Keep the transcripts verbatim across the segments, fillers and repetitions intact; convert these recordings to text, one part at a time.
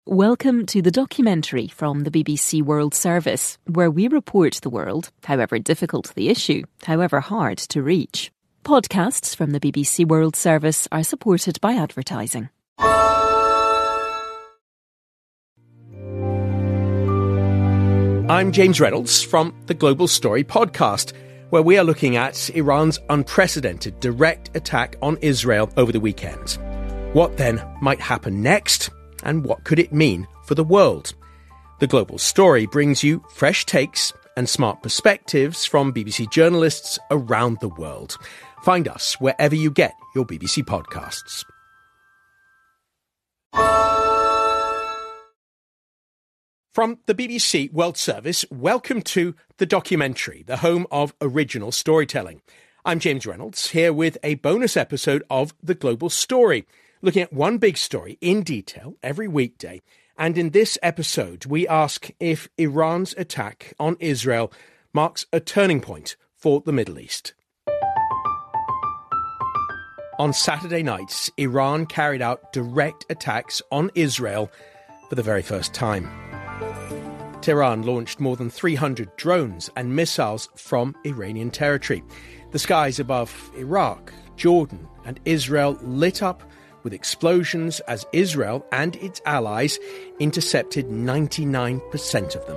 Welcome to the documentary from the B B C World Service, where we report the world, however difficult the issue, however hard to reach. Podcasts from the B B C World Service are supported by advertising. I'm James Reynolds from the Global Story podcast, where we are looking at Iran's unprecedented direct attack on Israel over the weekend. What then might happen next? And what could it mean for the world? The Global Story brings you fresh takes and smart perspectives from B B C journalists around the world. Find us wherever you get your B B C podcasts. From the B B C World Service, welcome to The Documentary, the home of original storytelling. I'm James Reynolds, here with a bonus episode of The Global Story, looking at one big story in detail every weekday. And in this episode, we ask if Iran's attack on Israel marks a turning point for the Middle East. On Saturday nights, Iran carried out direct attacks on Israel for the very first time. Tehran launched more than three hundred drones and missiles from Iranian territory. The skies above Iraq, Jordan and Israel lit up with explosions as Israel and its allies intercepted ninety-nine percent of them.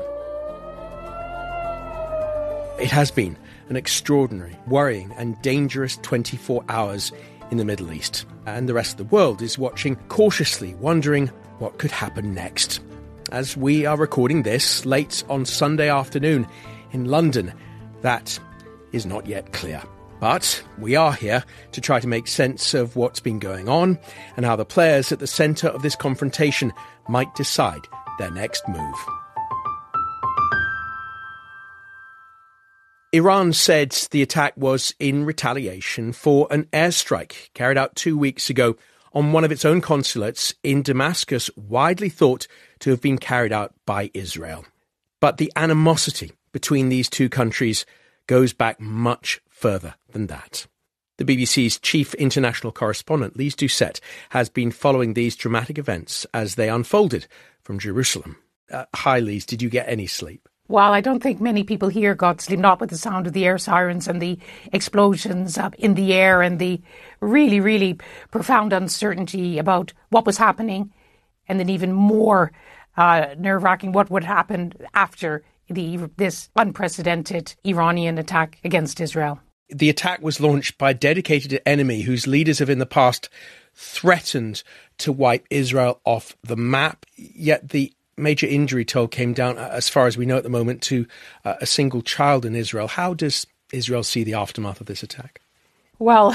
It has been an extraordinary, worrying and dangerous twenty-four hours in the Middle East, and the rest of the world is watching cautiously, wondering what could happen next. As we are recording this late on Sunday afternoon in London, that is not yet clear. But we are here to try to make sense of what's been going on and how the players at the centre of this confrontation might decide their next move. Iran said the attack was in retaliation for an airstrike carried out two weeks ago on one of its own consulates in Damascus, widely thought to have been carried out by Israel. But the animosity between these two countries goes back much further than that. The B B C's chief international correspondent, Lise Doucet, has been following these dramatic events as they unfolded from Jerusalem. Uh, hi, Lise, did you get any sleep? Well, I don't think many people here got sleep, not with the sound of the air sirens and the explosions up in the air and the really, really profound uncertainty about what was happening, and then even more uh, nerve-wracking what would happen after the this unprecedented Iranian attack against Israel. The attack was launched by a dedicated enemy whose leaders have in the past threatened to wipe Israel off the map, yet the major injury toll came down, as far as we know at the moment, to uh, a single child in Israel. How does Israel see the aftermath of this attack? Well,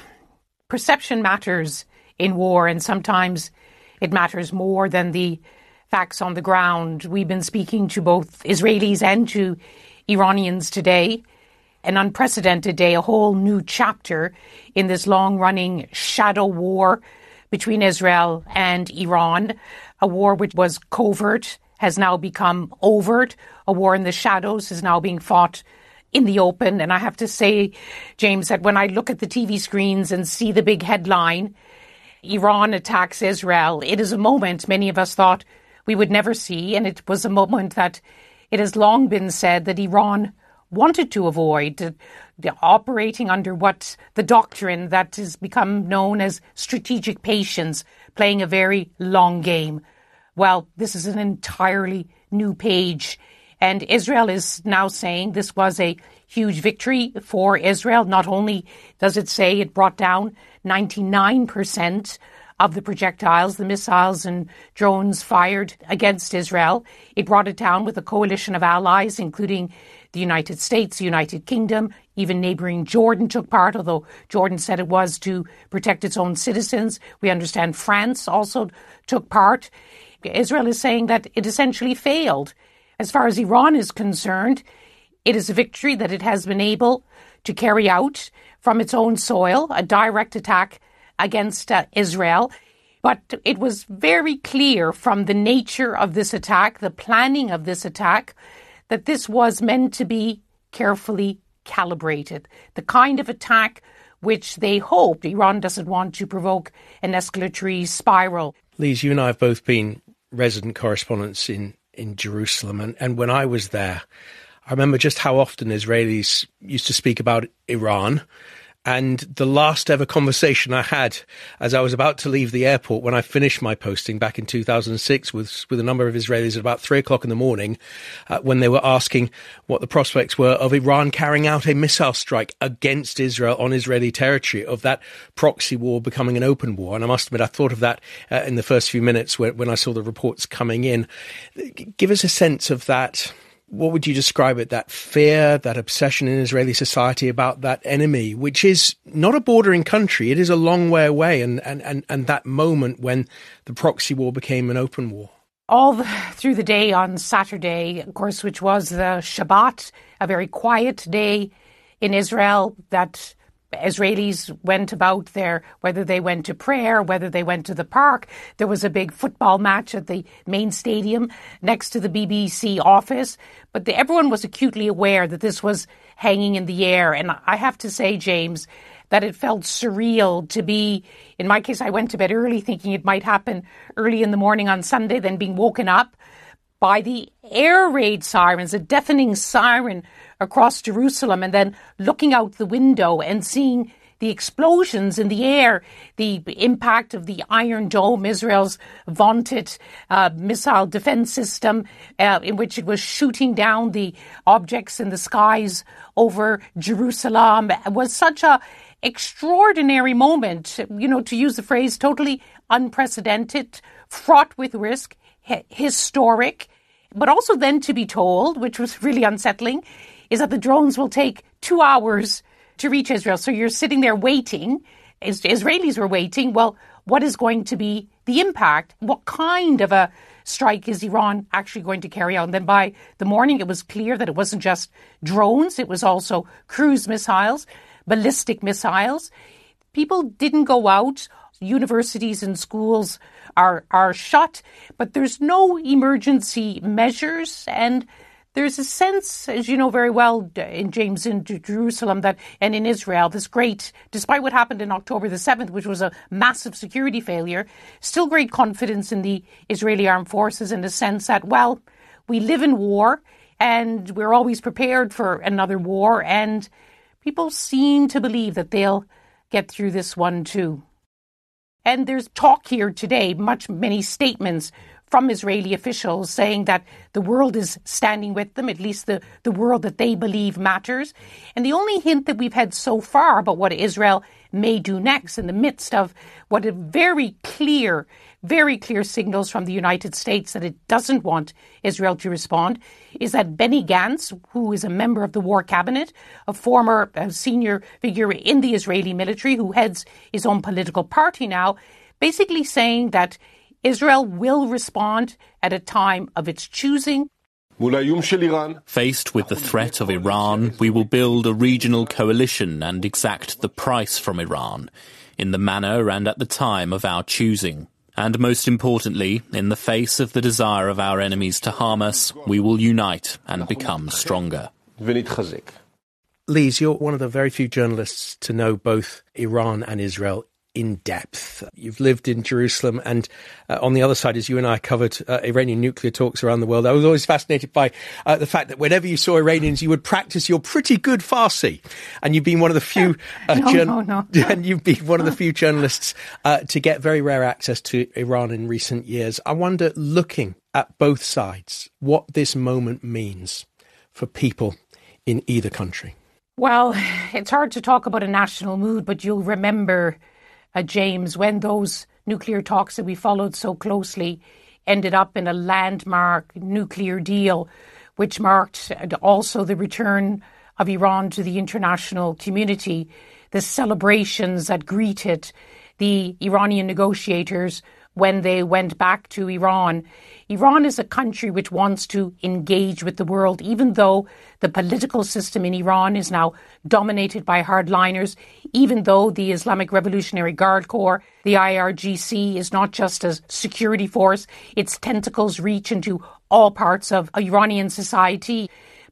perception matters in war, and sometimes it matters more than the facts on the ground. We've been speaking to both Israelis and to Iranians today. An unprecedented day, a whole new chapter in this long-running shadow war between Israel and Iran. A war which was covert has now become overt. A war in the shadows is now being fought in the open. And I have to say, James, that when I look at the T V screens and see the big headline, Iran attacks Israel, it is a moment many of us thought we would never see. And it was a moment that it has long been said that Iran wanted to avoid, uh, operating under what the doctrine that has become known as strategic patience, playing a very long game. Well, this is an entirely new page. And Israel is now saying this was a huge victory for Israel. Not only does it say it brought down ninety-nine percent of the projectiles, the missiles and drones fired against Israel, it brought it down with a coalition of allies, including the United States, the United Kingdom, even neighbouring Jordan took part, although Jordan said it was to protect its own citizens. We understand France also took part. Israel is saying that it essentially failed. As far as Iran is concerned, it is a victory that it has been able to carry out from its own soil, a direct attack against uh, Israel. But it was very clear from the nature of this attack, the planning of this attack, that this was meant to be carefully calibrated. The kind of attack which they hoped Iran doesn't want to provoke an escalatory spiral. Lise, you and I have both been resident correspondents in, in Jerusalem. And, and when I was there, I remember just how often Israelis used to speak about Iran. And the last ever conversation I had as I was about to leave the airport when I finished my posting back in two thousand six was with a number of Israelis at about three o'clock in the morning uh, when they were asking what the prospects were of Iran carrying out a missile strike against Israel on Israeli territory, of that proxy war becoming an open war. And I must admit, I thought of that uh, in the first few minutes when, when I saw the reports coming in. Give us a sense of that. What would you describe it, that fear, that obsession in Israeli society about that enemy, which is not a bordering country, it is a long way away, and, and, and, and that moment when the proxy war became an open war? All the, through the day on Saturday, of course, which was the Shabbat, a very quiet day in Israel, that Israelis went about there, whether they went to prayer, whether they went to the park. There was a big football match at the main stadium next to the B B C office. But the, everyone was acutely aware that this was hanging in the air. And I have to say, James, that it felt surreal to be, in my case, I went to bed early thinking it might happen early in the morning on Sunday, then being woken up by the air raid sirens, a deafening siren across Jerusalem, and then looking out the window and seeing the explosions in the air, the impact of the Iron Dome, Israel's vaunted uh, missile defense system, uh, in which it was shooting down the objects in the skies over Jerusalem. It was such a extraordinary moment, you know, to use the phrase, totally unprecedented, fraught with risk, hi- historic, but also then to be told, which was really unsettling, is that the drones will take two hours to reach Israel. So you're sitting there waiting. Is- Israelis were waiting. Well, what is going to be the impact? What kind of a strike is Iran actually going to carry out? And then by the morning, it was clear that it wasn't just drones. It was also cruise missiles, ballistic missiles. People didn't go out. Universities and schools are, are shut, but there's no emergency measures. And there's a sense, as you know very well, in James, in Jerusalem that, and in Israel, this great, despite what happened in October the seventh, which was a massive security failure, still great confidence in the Israeli armed forces, in the sense that, well, we live in war and we're always prepared for another war, and people seem to believe that they'll get through this one too. And there's talk here today, much many statements from Israeli officials saying that the world is standing with them, at least the, the world that they believe matters. And the only hint that we've had so far about what Israel may do next, in the midst of what are very clear, very clear signals from the United States that it doesn't want Israel to respond, is that Benny Gantz, who is a member of the War Cabinet, a former uh, senior figure in the Israeli military who heads his own political party now, basically saying that Israel will respond at a time of its choosing. Faced with the threat of Iran, we will build a regional coalition and exact the price from Iran, in the manner and at the time of our choosing. And most importantly, in the face of the desire of our enemies to harm us, we will unite and become stronger. Lise, you're one of the very few journalists to know both Iran and Israel in depth. You've lived in Jerusalem, and uh, on the other side, as you and I covered uh, Iranian nuclear talks around the world, I was always fascinated by uh, the fact that whenever you saw Iranians, you would practice your pretty good Farsi, and you've been one of the few uh, no, jour- no, no. and you've been one of the few journalists uh, to get very rare access to Iran in recent years. I wonder, looking at both sides, what this moment means for people in either country. Well, it's hard to talk about a national mood, but you'll remember, Uh, James, when those nuclear talks that we followed so closely ended up in a landmark nuclear deal, which marked also the return of Iran to the international community, the celebrations that greeted the Iranian negotiators when they went back to Iran. Iran is a country which wants to engage with the world, even though the political system in Iran is now dominated by hardliners, even though the Islamic Revolutionary Guard Corps, the I R G C, is not just a security force, its tentacles reach into all parts of Iranian society.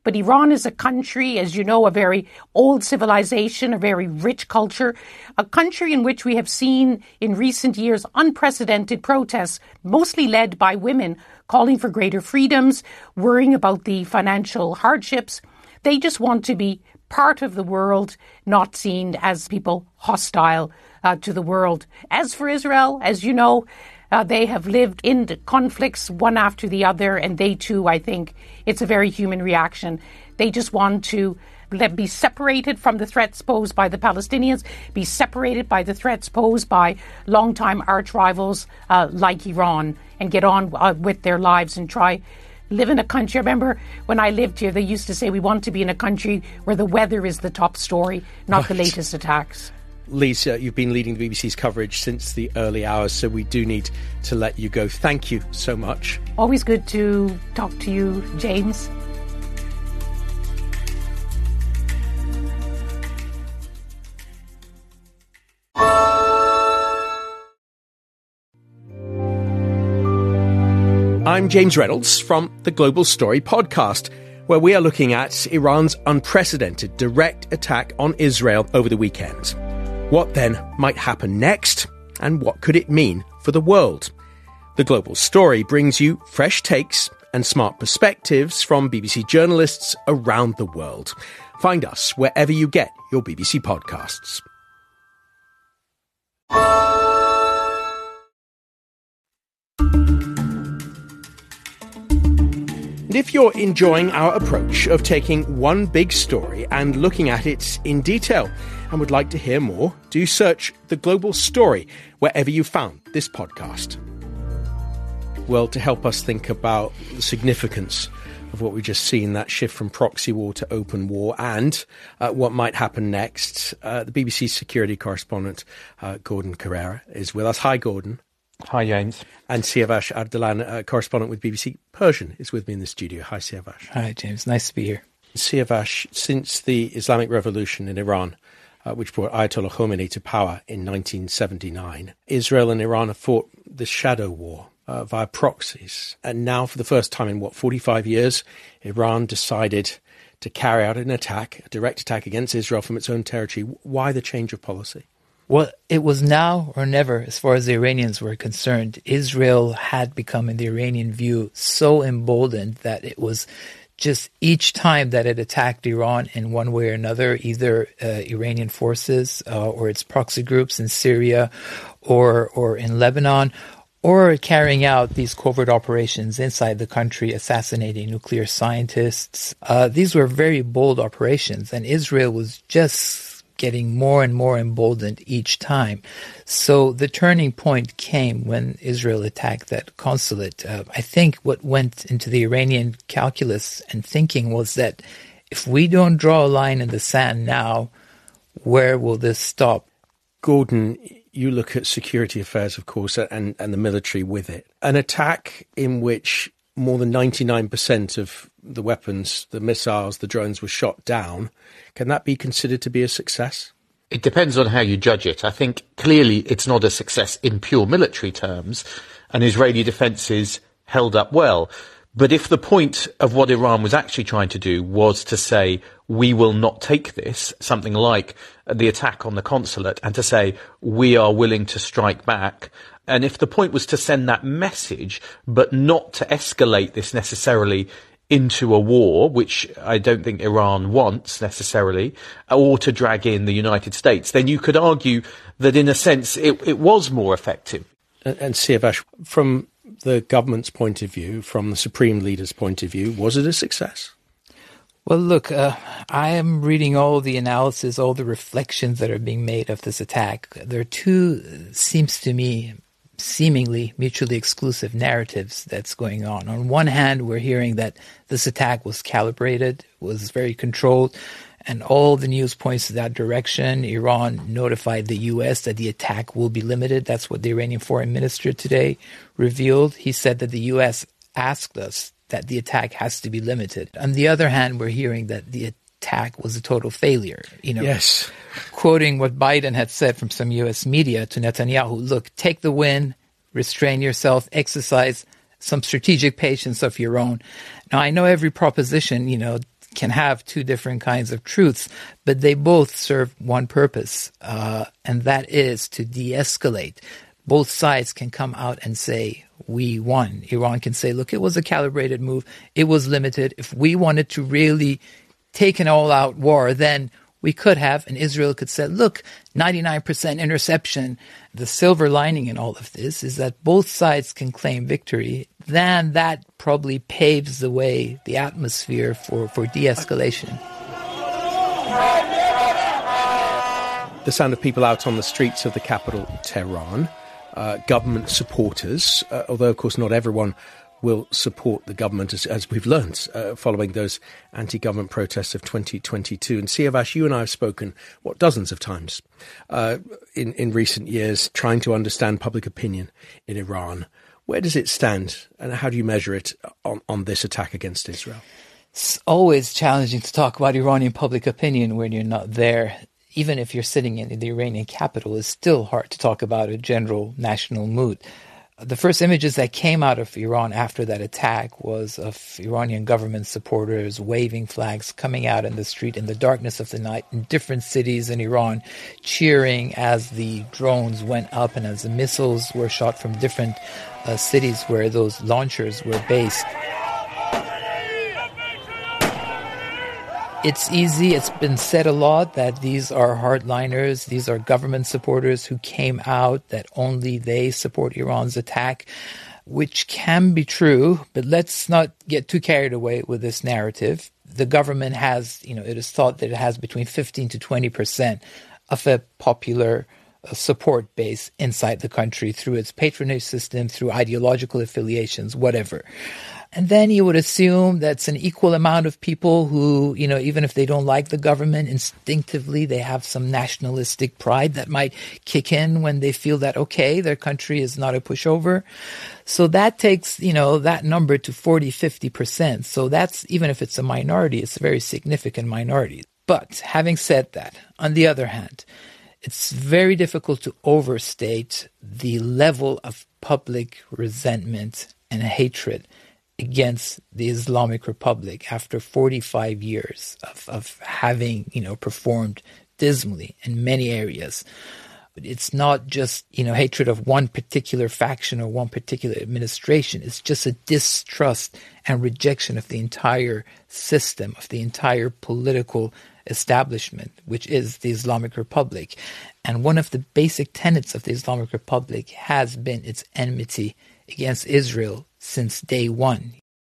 But Iran is a country, as you know, a very old civilization, a very rich culture, a country in which we have seen in recent years unprecedented protests, mostly led by women, calling for greater freedoms, worrying about the financial hardships. They just want to be part of the world, not seen as people hostile uh, to the world. As for Israel, as you know, uh, they have lived in the conflicts one after the other, and they too, I think, it's a very human reaction. They just want to let, be separated from the threats posed by the Palestinians, be separated by the threats posed by longtime arch rivals uh, like Iran, and get on uh, with their lives and try live in a country. I remember when I lived here, they used to say we want to be in a country where the weather is the top story, not right. the latest attacks. Lisa, you've been leading the B B C's coverage since the early hours, so we do need to let you go. Thank you so much. Always good to talk to you, James. I'm James Reynolds from the Global Story podcast, where we are looking at Iran's unprecedented direct attack on Israel over the weekend. What then might happen next, and what could it mean for the world? The Global Story brings you fresh takes and smart perspectives from B B C journalists around the world. Find us wherever you get your B B C podcasts. And if you're enjoying our approach of taking one big story and looking at it in detail and would like to hear more, do search The Global Story wherever you found this podcast. Well, to help us think about the significance of what we've just seen, that shift from proxy war to open war, and uh, what might happen next, uh, the B B C security correspondent, uh, Gordon Carrera, is with us. Hi, Gordon. Hi, James. And Siavash Ardalan, uh, correspondent with B B C Persian, is with me in the studio. Hi, Siavash. Hi, James. Nice to be here. Siavash, since the Islamic Revolution in Iran, uh, which brought Ayatollah Khomeini to power in nineteen seventy-nine, Israel and Iran have fought the shadow war uh, via proxies. And now, for the first time in, what, forty-five years, Iran decided to carry out an attack, a direct attack against Israel from its own territory. Why the change of policy? Well, it was now or never, as far as the Iranians were concerned. Israel had become, in the Iranian view, so emboldened that it was just each time that it attacked Iran in one way or another, either uh, Iranian forces uh, or its proxy groups in Syria or or in Lebanon, or carrying out these covert operations inside the country, assassinating nuclear scientists. Uh, these were very bold operations, and Israel was just getting more and more emboldened each time. So the turning point came when Israel attacked that consulate. Uh, I think what went into the Iranian calculus and thinking was that if we don't draw a line in the sand now, where will this stop? Gordon, you look at security affairs, of course, and, and the military with it. An attack in which more than ninety-nine percent of the weapons, the missiles, the drones were shot down, can that be considered to be a success? It depends on how you judge it. I think clearly it's not a success in pure military terms, and Israeli defences held up well. But if the point of what Iran was actually trying to do was to say, we will not take this, something like the attack on the consulate, and to say, we are willing to strike back, and if the point was to send that message, but not to escalate this necessarily into a war, which I don't think Iran wants necessarily, or to drag in the United States, then you could argue that in a sense it, it was more effective. And, and Siavash, from the government's point of view, from the supreme leader's point of view, was it a success? Well, look, uh, I am reading all the analysis, all the reflections that are being made of this attack. There are two, seems to me, seemingly mutually exclusive narratives that's going on. On one hand, we're hearing that this attack was calibrated, was very controlled, and all the news points to that direction. Iran notified the U S that the attack will be limited. That's what the Iranian foreign minister today revealed. He said that the U S asked us that the attack has to be limited. On the other hand, we're hearing that the attack was a total failure. You know, yes. Quoting what Biden had said from some U S media to Netanyahu, look, take the win, restrain yourself, exercise some strategic patience of your own. Now, I know every proposition, you know, can have two different kinds of truths, but they both serve one purpose, uh, and that is to de-escalate. Both sides can come out and say, we won. Iran can say, look, it was a calibrated move. It was limited. If we wanted to really take an all-out war, then we could have, and Israel could say, look, ninety-nine percent interception. The silver lining in all of this is that both sides can claim victory. Then that probably paves the way, the atmosphere for, for de-escalation. The sound of people out on the streets of the capital, Tehran. Uh, government supporters, uh, although, of course, not everyone will support the government, as, as we've learnt, uh, following those anti-government protests of twenty twenty-two. And Siavash, you and I have spoken, what, dozens of times uh, in, in recent years, trying to understand public opinion in Iran. Where does it stand, and how do you measure it on, on this attack against Israel? It's always challenging to talk about Iranian public opinion when you're not there. Even if you're sitting in the Iranian capital, it's still hard to talk about a general national mood. The first images that came out of Iran after that attack was of Iranian government supporters waving flags, coming out in the street in the darkness of the night in different cities in Iran, cheering as the drones went up and as the missiles were shot from different uh, cities where those launchers were based. It's easy, it's been said a lot that these are hardliners, these are government supporters who came out, that only they support Iran's attack, which can be true, but let's not get too carried away with this narrative. The government has, you know, it is thought that it has between fifteen to twenty percent of a popular uh, support base inside the country through its patronage system, through ideological affiliations, whatever. And then you would assume that's an equal amount of people who, you know, even if they don't like the government, instinctively they have some nationalistic pride that might kick in when they feel that, okay, their country is not a pushover. So that takes, you know, that number to forty, fifty percent. So that's, even if it's a minority, it's a very significant minority. But having said that, on the other hand, it's very difficult to overstate the level of public resentment and hatred against the Islamic Republic after forty-five years of, of having, you know, performed dismally in many areas. But it's not just, you know, hatred of one particular faction or one particular administration. It's just a distrust and rejection of the entire system, of the entire political establishment, which is the Islamic Republic. And one of the basic tenets of the Islamic Republic has been its enmity against Israel since day one.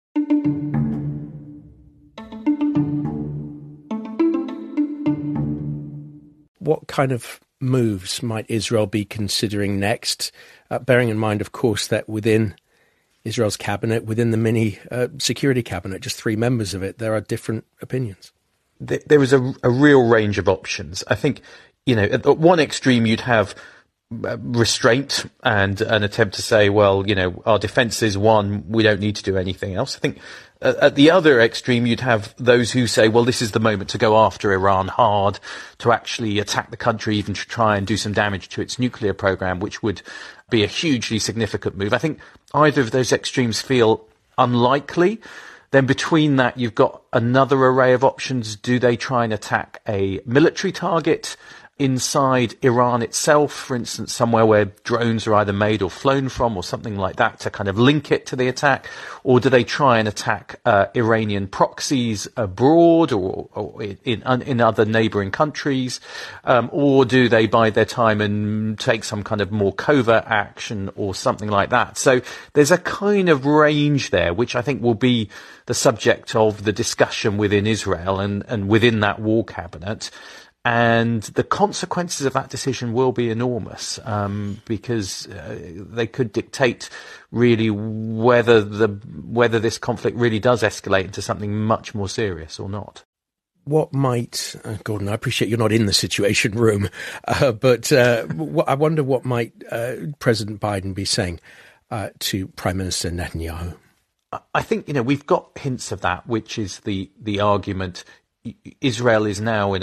What kind of moves might Israel be considering next, uh, bearing in mind, of course, that within Israel's cabinet, within the mini uh, security cabinet, just three members of it, there are different opinions? There is a, a real range of options. I think, you know, at one extreme you'd have restraint and an attempt to say, well, you know, our defense is won, we don't need to do anything else. I think uh, at the other extreme, you'd have those who say, well, this is the moment to go after Iran hard, to actually attack the country, even to try and do some damage to its nuclear program, which would be a hugely significant move. I think either of those extremes feel unlikely. Then between that, you've got another array of options. Do they try and attack a military target inside Iran itself, for instance, somewhere where drones are either made or flown from or something like that to kind of link it to the attack? Or do they try and attack uh, Iranian proxies abroad or, or in, in other neighboring countries? Um, or do they bide their time and take some kind of more covert action or something like that? So there's a kind of range there, which I think will be the subject of the discussion within Israel and, and within that war cabinet. And the consequences of that decision will be enormous, um, because uh, they could dictate really whether the whether this conflict really does escalate into something much more serious or not. What might, uh, Gordon, I appreciate you're not in the Situation Room, uh, but uh, w- I wonder what might uh, President Biden be saying uh, to Prime Minister Netanyahu? I think, you know, we've got hints of that, which is the, the argument. Israel is now in a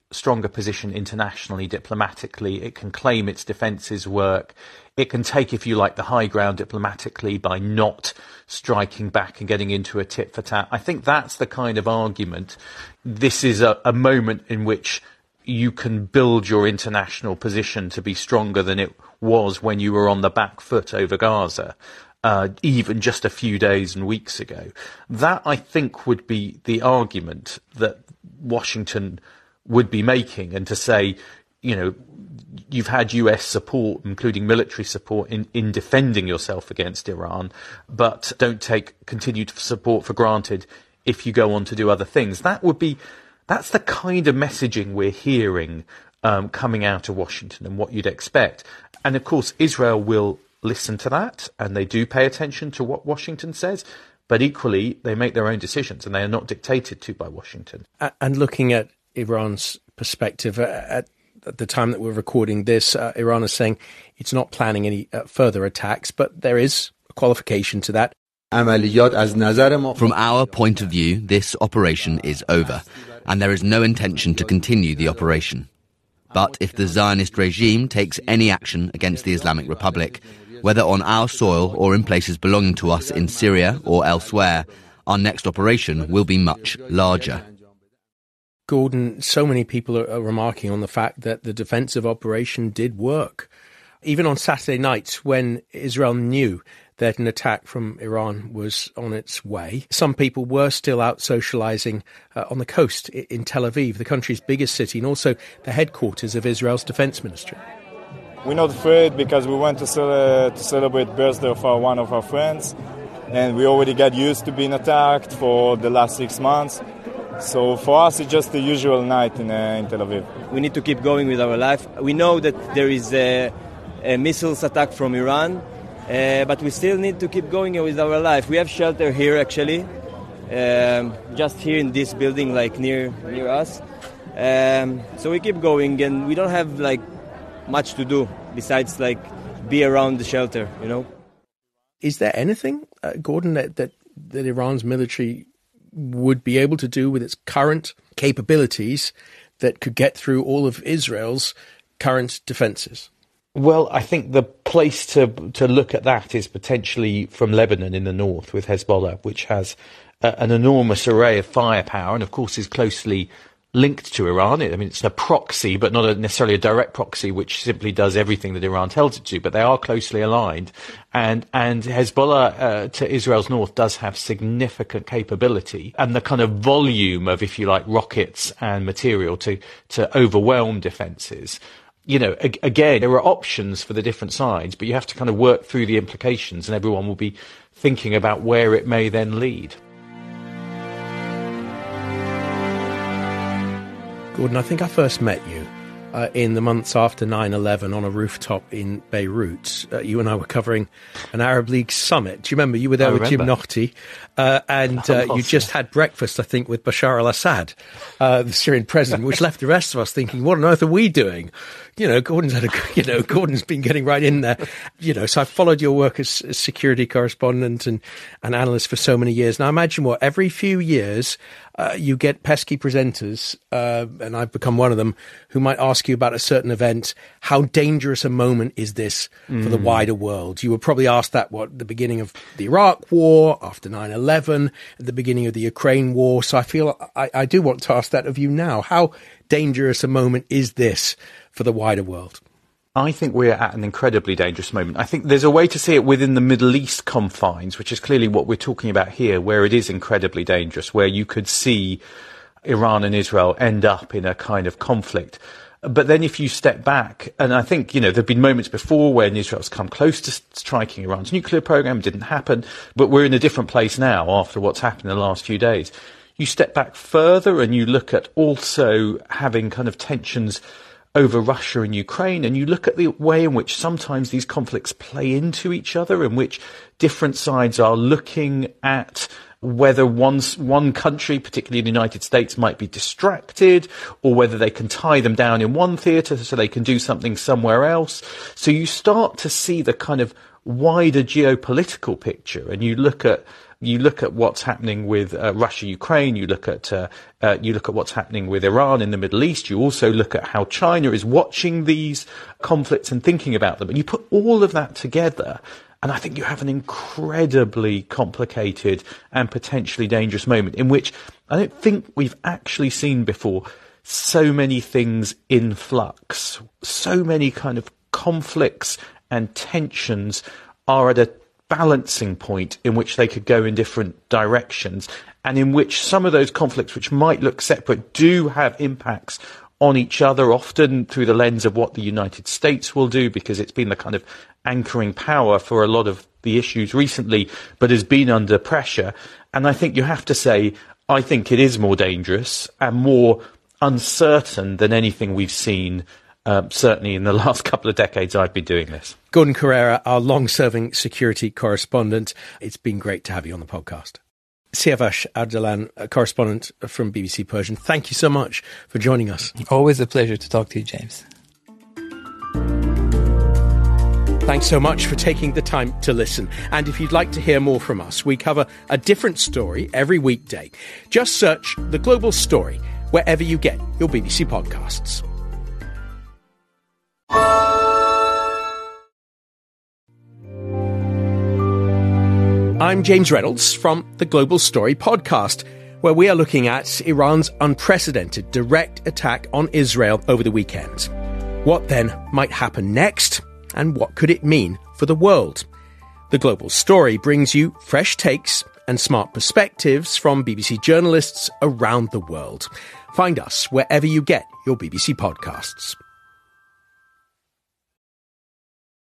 stronger position internationally, diplomatically. It can claim its defences work. It can take, if you like, the high ground diplomatically by not striking back and getting into a tit for tat. I think that's the kind of argument. This is a, a moment in which you can build your international position to be stronger than it was when you were on the back foot over Gaza, uh, even just a few days and weeks ago. That, I think, would be the argument that Washington would be making, and to say, you know, you've had U S support, including military support, in, in defending yourself against Iran, but don't take continued support for granted if you go on to do other things. That would be, that's the kind of messaging we're hearing um, coming out of Washington and what you'd expect. And of course, Israel will listen to that, and they do pay attention to what Washington says, but equally, they make their own decisions, and they are not dictated to by Washington. And looking at Iran's perspective, at At the time that we're recording this, uh, Iran is saying it's not planning any uh, further attacks, but there is a qualification to that. From our point of view, this operation is over, and there is no intention to continue the operation. But if the Zionist regime takes any action against the Islamic Republic, whether on our soil or in places belonging to us in Syria or elsewhere, our next operation will be much larger. Gordon, so many people are, are remarking on the fact that the defensive operation did work. Even on Saturday night, when Israel knew that an attack from Iran was on its way, some people were still out socializing uh, on the coast in Tel Aviv, the country's biggest city, and also the headquarters of Israel's defense ministry. We're not afraid because we went to, cel- to celebrate birthday of our, one of our friends, and we already got used to being attacked for the last six months. So for us, it's just the usual night in, uh, in Tel Aviv. We need to keep going with our life. We know that there is a, a missiles attack from Iran, uh, but we still need to keep going with our life. We have shelter here, actually, um, just here in this building, like near near us. Um, so we keep going, and we don't have like much to do besides like be around the shelter, you know. Is there anything, uh, Gordon, that, that that Iran's military would be able to do with its current capabilities that could get through all of Israel's current defences? Well, I think the place to to look at that is potentially from Lebanon in the north with Hezbollah, which has uh, an enormous array of firepower and, of course, is closely linked to Iran. I mean, it's a proxy, but not a, necessarily a direct proxy, which simply does everything that Iran tells it to, but they are closely aligned. And, and Hezbollah uh, to Israel's north does have significant capability and the kind of volume of, if you like, rockets and material to, to overwhelm defences. You know, ag- again, there are options for the different sides, but you have to kind of work through the implications, and everyone will be thinking about where it may then lead. Gordon, I think I first met you uh, in the months after nine eleven on a rooftop in Beirut. Uh, you and I were covering an Arab League summit. Do you remember? You were there I with remember. Jim Naughty, uh, and uh, you just had breakfast, I think, with Bashar al-Assad, uh, the Syrian president, which left the rest of us thinking, what on earth are we doing? You know, Gordon's had a, you know, Gordon's been getting right in there. You know, so I've followed your work as, as security correspondent and, and analyst for so many years. Now, imagine what, every few years, uh, you get pesky presenters, uh, and I've become one of them, who might ask you about a certain event. How dangerous a moment is this mm. for the wider world? You were probably asked that, what, at the beginning of the Iraq War, after nine eleven, at the beginning of the Ukraine War. So I feel I, I do want to ask that of you now. How dangerous a moment is this for the wider world? I think we're at an incredibly dangerous moment. I think there's a way to see it within the Middle East confines, which is clearly what we're talking about here, where it is incredibly dangerous, where you could see Iran and Israel end up in a kind of conflict. But then if you step back, and I think, you know, there have been moments before when Israel's come close to striking Iran's nuclear program, it didn't happen, but we're in a different place now after what's happened in the last few days. You step back further and you look at also having kind of tensions over Russia and Ukraine, and you look at the way in which sometimes these conflicts play into each other, in which different sides are looking at whether one, one country, particularly the United States, might be distracted, or whether they can tie them down in one theatre so they can do something somewhere else. So you start to see the kind of wider geopolitical picture, and you look at You look at what's happening with uh, Russia, Ukraine. You look at uh, uh, you look at what's happening with Iran in the Middle East. You also look at how China is watching these conflicts and thinking about them. And you put all of that together, and I think you have an incredibly complicated and potentially dangerous moment in which I don't think we've actually seen before so many things in flux, so many kind of conflicts and tensions are at a balancing point in which they could go in different directions, and in which some of those conflicts which might look separate do have impacts on each other, often through the lens of what the United States will do, because it's been the kind of anchoring power for a lot of the issues recently, but has been under pressure. And I think you have to say, I think it is more dangerous and more uncertain than anything we've seen Uh, certainly in the last couple of decades I've been doing this. Gordon Corera, our long-serving security correspondent. It's been great to have you on the podcast. Siavash Ardalan, a correspondent from B B C Persian, thank you so much for joining us. Always a pleasure to talk to you, James. Thanks so much for taking the time to listen. And if you'd like to hear more from us, we cover a different story every weekday. Just search The Global Story wherever you get your B B C podcasts. I'm James Reynolds from the Global Story podcast, where we are looking at Iran's unprecedented direct attack on Israel over the weekend. What then might happen next, and what could it mean for the world? The Global Story brings you fresh takes and smart perspectives from B B C journalists around the world. Find us wherever you get your B B C podcasts.